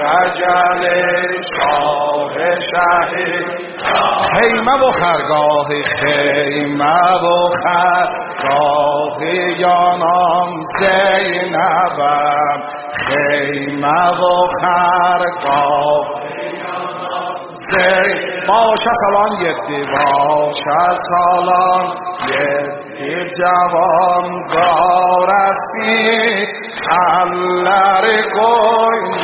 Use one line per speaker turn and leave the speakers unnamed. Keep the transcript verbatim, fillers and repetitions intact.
رجل شاه شهید خیمه و خرگاه خیمه و خرگاه یانم زینبم خیمه و خرگاه زین باشه سالان یدی باشه سالان یدی جوان دارستی اللر کوی